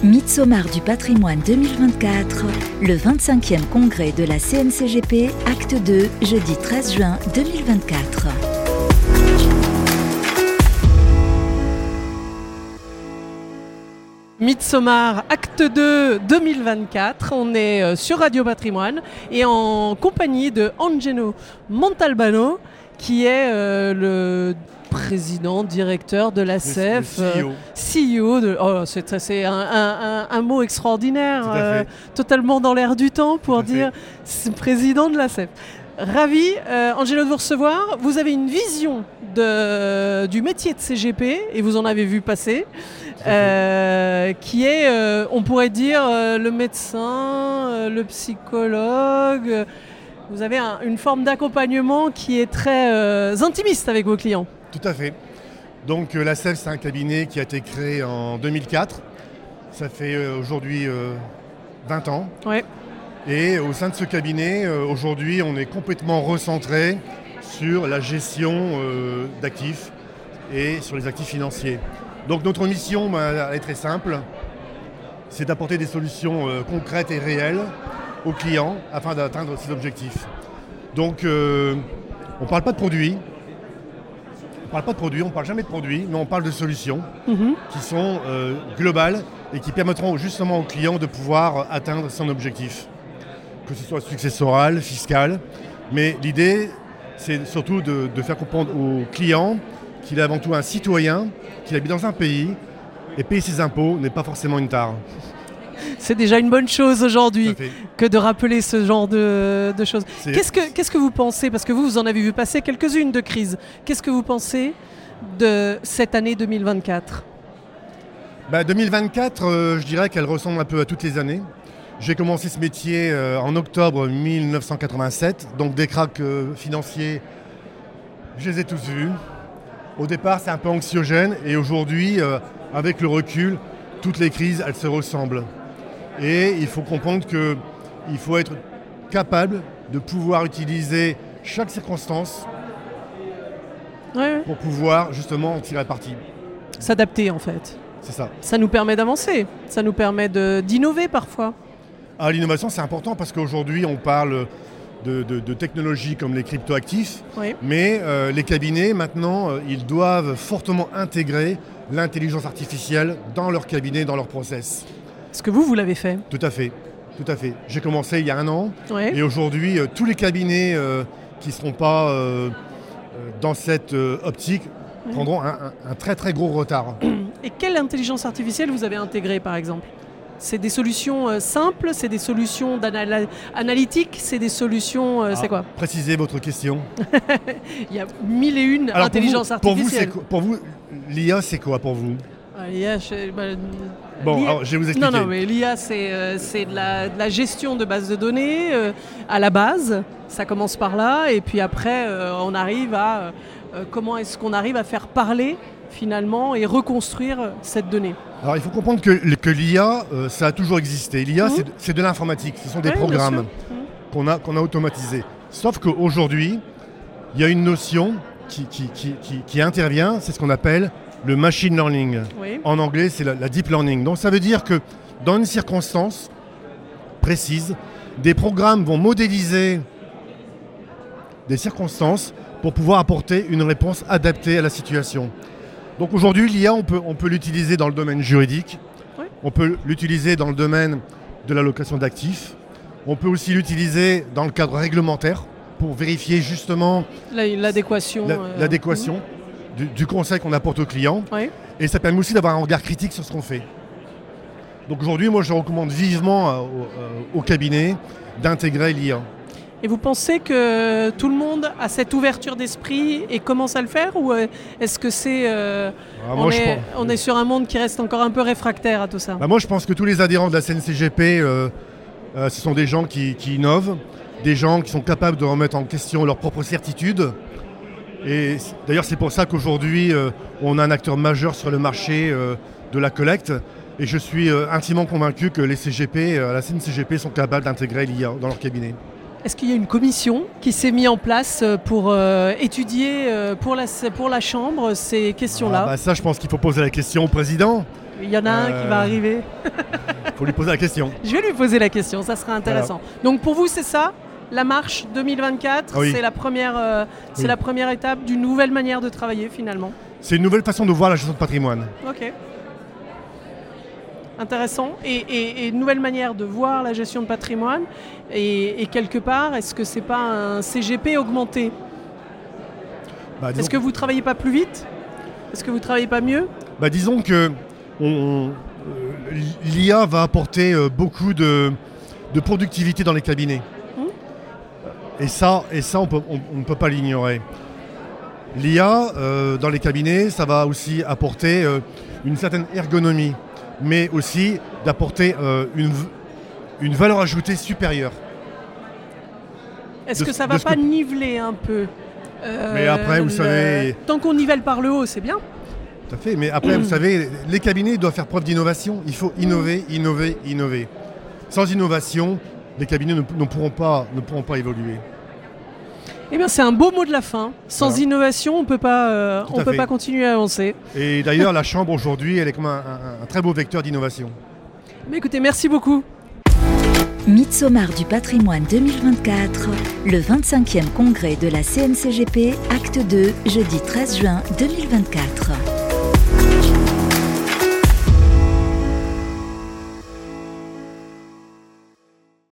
Midsommar du patrimoine 2024, le 25e congrès de la CNCGP, acte 2, jeudi 13 juin 2024. Midsommar, acte 2 2024, on est sur Radio Patrimoine et en compagnie de Angelo Montalbano qui est le président, directeur de la CEF, CEO c'est un mot extraordinaire, totalement dans l'air du temps pour dire président de la CEF. Ravi, Angelo, de vous recevoir. Vous avez une vision du métier de CGP, et vous en avez vu passer, qui est, on pourrait dire, le médecin, le psychologue. Vous avez une forme d'accompagnement qui est très intimiste avec vos clients. Tout à fait. Donc la CEF, c'est un cabinet qui a été créé en 2004. Ça fait aujourd'hui 20 ans. Ouais. Et au sein de ce cabinet, aujourd'hui, on est complètement recentré sur la gestion d'actifs et sur les actifs financiers. Donc notre mission, elle est très simple, c'est d'apporter des solutions concrètes et réelles aux clients afin d'atteindre ces objectifs. Donc on ne parle pas de produits, on ne parle jamais de produits, mais on parle de solutions qui sont globales et qui permettront justement aux clients de pouvoir atteindre son objectif. Que ce soit successoral, fiscal, mais l'idée, c'est surtout de faire comprendre aux clients qu'il est avant tout un citoyen, qu'il habite dans un pays, et payer ses impôts n'est pas forcément une tare. C'est déjà une bonne chose aujourd'hui que de rappeler ce genre de choses. Qu'est-ce que vous pensez, parce que vous en avez vu passer quelques-unes de crises, qu'est-ce que vous pensez de cette année 2024 ? 2024, je dirais qu'elle ressemble un peu à toutes les années. J'ai commencé ce métier en octobre 1987, donc des cracks financiers, je les ai tous vus. Au départ, c'est un peu anxiogène et aujourd'hui, avec le recul, toutes les crises, elles se ressemblent. Et il faut comprendre qu'il faut être capable de pouvoir utiliser chaque circonstance pour pouvoir justement en tirer parti. S'adapter en fait. C'est ça. Ça nous permet d'avancer, ça nous permet d'innover parfois. L'innovation, c'est important parce qu'aujourd'hui, on parle de technologies comme les cryptoactifs, mais les cabinets, maintenant, ils doivent fortement intégrer l'intelligence artificielle dans leur cabinet, dans leur process. Est-ce que vous l'avez fait ? Tout à fait. J'ai commencé il y a 1 an, et aujourd'hui, tous les cabinets qui ne seront pas dans cette optique prendront un très très gros retard. Et quelle intelligence artificielle vous avez intégrée, par exemple ? C'est des solutions simples, c'est des solutions analytiques, c'est des solutions... c'est quoi ? Précisez votre question. Il y a 1001 intelligences artificielles. Pour vous, l'IA, c'est quoi pour vous ? L'IA, alors, je vais vous expliquer. Non, mais l'IA, c'est de la gestion de bases de données à la base. Ça commence par là, et puis après, on arrive à... comment est-ce qu'on arrive à faire parler finalement et reconstruire cette donnée. Alors il faut comprendre que l'IA, ça a toujours existé. L'IA, c'est de l'informatique, ce sont des programmes qu'on a automatisés. Sauf qu'aujourd'hui, il y a une notion qui intervient, c'est ce qu'on appelle le machine learning. En anglais, c'est la deep learning. Donc ça veut dire que dans une circonstance précise, des programmes vont modéliser des circonstances pour pouvoir apporter une réponse adaptée à la situation. Donc aujourd'hui, l'IA, on peut l'utiliser dans le domaine juridique, on peut l'utiliser dans le domaine de l'allocation d'actifs, on peut aussi l'utiliser dans le cadre réglementaire pour vérifier justement l'adéquation du conseil qu'on apporte aux clients. Et ça permet aussi d'avoir un regard critique sur ce qu'on fait. Donc aujourd'hui, moi je recommande vivement au cabinet d'intégrer l'IA. Et vous pensez que tout le monde a cette ouverture d'esprit et commence à le faire, ou est-ce que on est sur un monde qui reste encore un peu réfractaire à tout ça ? Moi je pense que tous les adhérents de la CNCGP, ce sont des gens qui innovent, des gens qui sont capables de remettre en question leurs propres certitudes. Et d'ailleurs c'est pour ça qu'aujourd'hui on a un acteur majeur sur le marché de la collecte. Et je suis intimement convaincu que les CGP, la CNCGP sont capables d'intégrer l'IA dans leur cabinet. Est-ce qu'il y a une commission qui s'est mise en place pour étudier pour la Chambre ces questions-là? Ça, je pense qu'il faut poser la question au président. Il y en a un qui va arriver. Il faut lui poser la question. Je vais lui poser la question, ça sera intéressant. Voilà. Donc pour vous, c'est ça, la marche 2024, oui. C'est la première étape d'une nouvelle manière de travailler finalement. C'est une nouvelle façon de voir la gestion de patrimoine. Ok. Intéressant. Et une nouvelle manière de voir la gestion de patrimoine. Et quelque part, est-ce que c'est pas un CGP augmenté? Est-ce que vous ne travaillez pas plus vite? Est-ce que vous ne travaillez pas mieux? Disons que l'IA va apporter beaucoup de productivité dans les cabinets. Et ça on ne peut pas l'ignorer. L'IA, dans les cabinets, ça va aussi apporter une certaine ergonomie, mais aussi d'apporter une valeur ajoutée supérieure. Est-ce que ça ne va pas niveler un peu mais après, vous savez... Tant qu'on nivelle par le haut, c'est bien. Tout à fait, mais après, vous savez, les cabinets doivent faire preuve d'innovation. Il faut innover, innover, innover. Sans innovation, les cabinets ne pourront pas évoluer. Eh bien, c'est un beau mot de la fin. Sans innovation, on ne peut pas continuer à avancer. Et d'ailleurs, la Chambre aujourd'hui, elle est comme un très beau vecteur d'innovation. Mais écoutez, merci beaucoup. Midsommar du patrimoine 2024, le 25e congrès de la CNCGP, acte 2, jeudi 13 juin 2024.